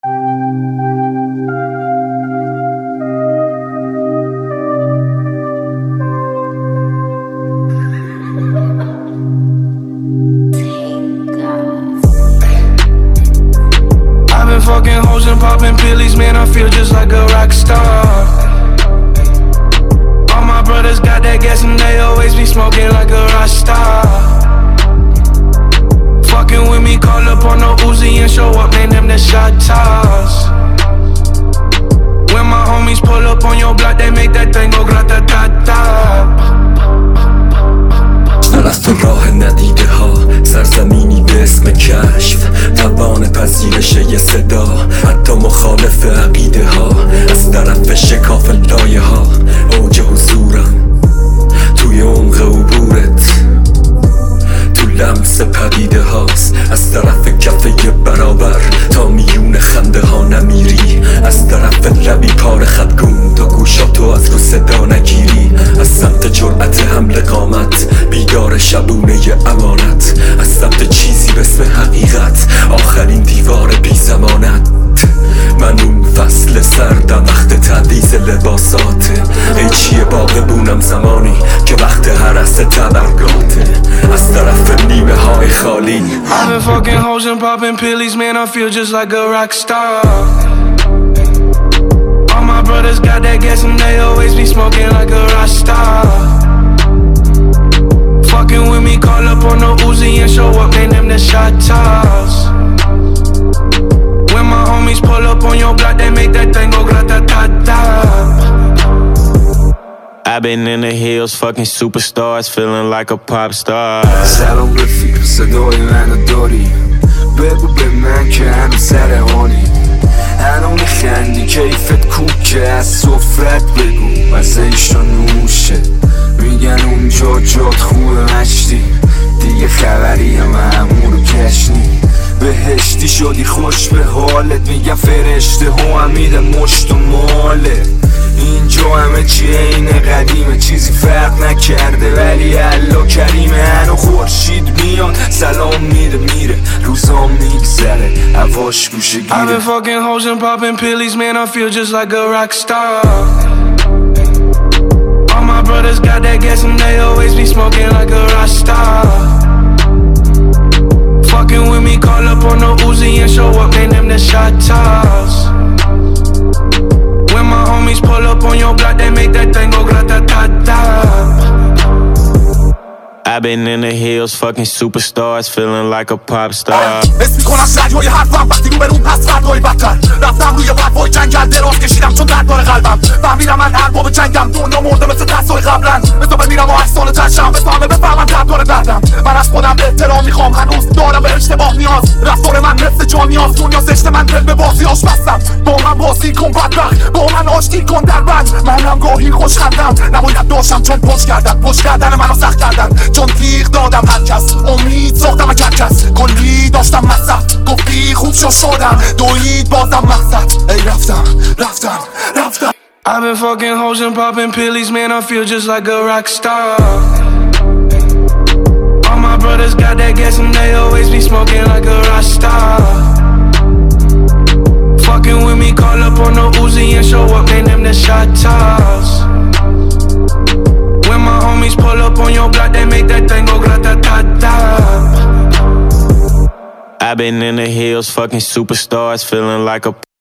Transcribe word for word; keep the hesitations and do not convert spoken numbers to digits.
I've been fucking hoes and popping pillies, man, I feel just like a rock star. All my brothers got that gas and they always be smoking like a rock star. Fucking with me, call up on no Uzi and show up, name them the shot toss. When my homies pull up on your block, they make that thing go grata-ta-ta. طرف راه ندیده ها، سرزمینی به اسم کشف، توان پذیرش یه صدا، حتی مخالف عقیده ها. از طرف شکاف لایه ها، اوج حضورم توی عمق عبورت، تو لمس پدیده هاست. از طرف کفه برابر تا میون خنده ها نمیری، از طرف لبی پار خدگون تا گوشاتو از رو صدا نگیری. از سمت جرأت حمل قامت، بیدار شبونه امانت، از سمت چیزی به اسم حقیقت، آخرین دیوار بی زمانت. من اون فصل سردم، وقت تدیز لباساته، قیچی باغبونم زمانی که وقت حرس تبرگاته. از طرف نیمه های خالی I've been fucking hoes and popping pillies, man, I feel just like a rock star. All my brothers got that gas and they always be smoking like a rock star. Fucking with me, call up on no Uzi and show up, name them the shot toss. When my homies pull up on your block, they make that thing go grata-ta-ta. I've been in the hills, fucking superstars, feeling like a pop star. سلام رفیق، صدای منو داری؟ بگو به من که هنو سر حالی، هنو میخندی کیفت کوکه، از سفرت بگو مزه ایشا نوشه. میگن اونجا جات خوبه مشتی، دیگه خبری هم همونو کشنی. بهشتی شدی خوش به حالت، میگن فرشته ها هم میده مشت و ماله. اینجا همه چی این قدیمه، چیزی فرق نکرده ولی الله کریمه. هنو خورشید میاد سلام میده میره، روزام میگذره هواش گوشه گیره. I've been fucking hoes and popping pillies, man, I feel just like a rock star. All my brothers got that gas and they always be smoking like a rock star. Fucking with me, call up on no Uzi and show up, name them the shot toss. When my homies pull up on your block, they make that thing go grata-ta-ta. I've been in the hills, fucking superstars, feeling like a pop star. اسم میکنم رادیوی حرفم وقتی رو برون پس فردای بدتر. رفتم روی وفای جنگل دراز کشیدم چون درد داره قلبم. فهمیدم من هر باب جنگم، دنیا مرده مثل دستای قبلن. مثل بمیرم و هشت سال تشم، مثل همه بفهمم درد داره دردم. من از خودم احترام میخوام، هنوز دارم به اشتباه نیاز. رفتار من مثل جانیاز، دنیا زشت من دل به بازیاش بستم. با من بازی کن بدبخت، با من آشتی کن در بند. منم گاهی خوش خندم، نباید داشتم چون پشت کردن. پشت کردن منو سخت کردن، چون تیغ دادم هر کس. امید ساختم از کس، کلی داشتم مصرف. گفتی خوب شو شدم، دوید بازم مقصد. ای رفتم رفتم رفتم. I've been fucking hoes and popping pillies, man, I feel just like a rock star. All my brothers got that gas and they always be smoking like a rock star. Fucking with me, call up on no Uzi and show up, name them the shot toss. When my homies pull up on your block, they make that thing go grata-ta-ta. I've been in the hills, fucking superstars, feeling like a